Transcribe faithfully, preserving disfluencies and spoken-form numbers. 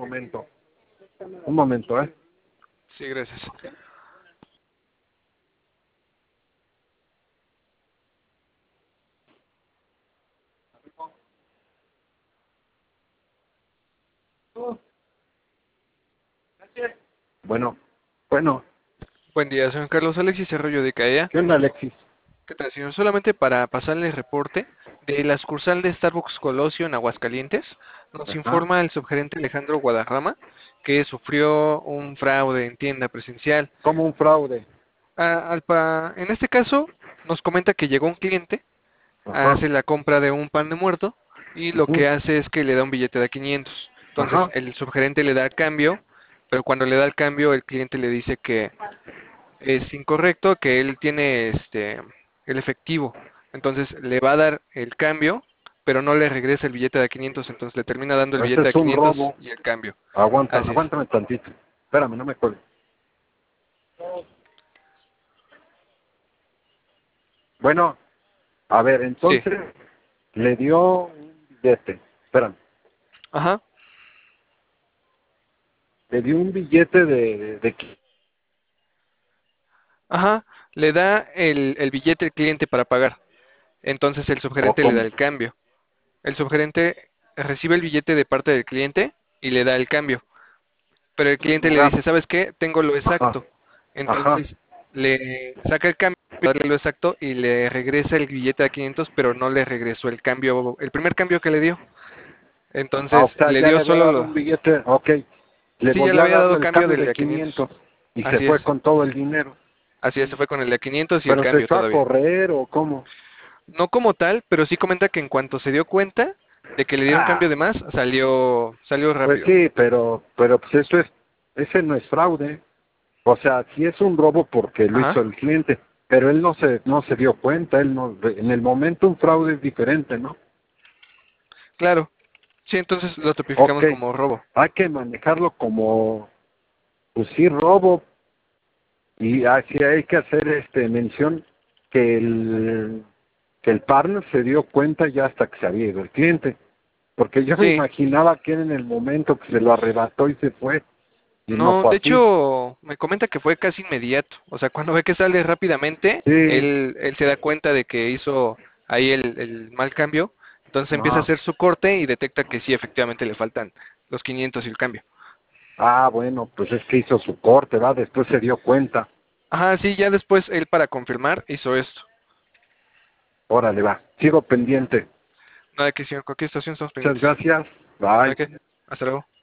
momento. Un momento, ¿eh? Sí, gracias. Bueno, bueno. Buen día, señor Carlos Alexis Arroyo de Caea. ¿Qué onda, Alexis? ¿Qué tal, señor? Solamente para pasarle el reporte de la sucursal de Starbucks Colosio en Aguascalientes, nos Ajá. informa el subgerente Alejandro Guadarrama que sufrió un fraude en tienda presencial. Como un fraude. Ah, al pa- en este caso, nos comenta que llegó un cliente, Ajá. hace la compra de un pan de muerto y lo Ujú. que hace es que le da un billete de quinientos. Entonces, Ajá. el subgerente le da el cambio, pero cuando le da el cambio, el cliente le dice que es incorrecto, que él tiene este el efectivo. Entonces le va a dar el cambio, pero no le regresa el billete de quinientos, entonces le termina dando el Ese billete de es un quinientos robo. y el cambio. Aguanta, Así es. aguántame tantito. Espérame, no me cuelgues. Bueno, a ver, Sí. entonces le dio un billete. Espérame. Ajá. Le dio un billete de, de, de qui- Ajá. Le da el, el billete al cliente para pagar. Entonces el o subgerente le da cómo. el cambio. El subgerente recibe el billete de parte del cliente y le da el cambio. Pero el cliente le Ah, dice, ¿sabes qué? Tengo lo ajá, exacto. ajá. Entonces le saca el cambio, darle lo exacto y le regresa el billete a quinientos, pero no le regresó el cambio, el primer cambio que le dio. Ah, o Entonces sea, le ya dio le había solo dado lo... un billete, ok. Le Sí, ya le volvió a había dar dado el cambio cambio del de de a quinientos. quinientos y se Así fue es. con todo el dinero. Así es, se fue con el de a quinientos y el Pero se cambio echó a todavía. correr o cómo. No como tal, pero sí comenta que en cuanto se dio cuenta de que le dieron cambio Ah, de más, salió, salió pues rápido. sí, pero, pero pues eso es, ese no es fraude. O sea, sí es un robo porque lo hizo Ajá, el cliente, pero él no se, no se dio cuenta, él no, en el momento un fraude es diferente, ¿no? claro. Sí, entonces lo Ok, tipificamos como robo. hay que manejarlo como, pues sí, robo, y así hay que hacer este mención que el, que el partner se dio cuenta ya hasta que se había ido el cliente, porque yo me Sí. imaginaba que era en el momento que se lo arrebató y se fue, y no No, fue de así. hecho, me comenta que fue casi inmediato. O sea, cuando ve que sale rápidamente, Sí, él, él se da cuenta de que hizo ahí el, el mal cambio. Entonces empieza a ajá. hacer su corte y detecta que sí, efectivamente le faltan los quinientos y el cambio. Ah, bueno, pues es que hizo su corte, ¿va? Después se dio cuenta. Ajá, sí, ya después él para confirmar hizo esto. Órale, va. Sigo pendiente. Nada que señor, cualquier estación estamos Muchas pendientes. gracias. No hay Bye. que. Hasta luego.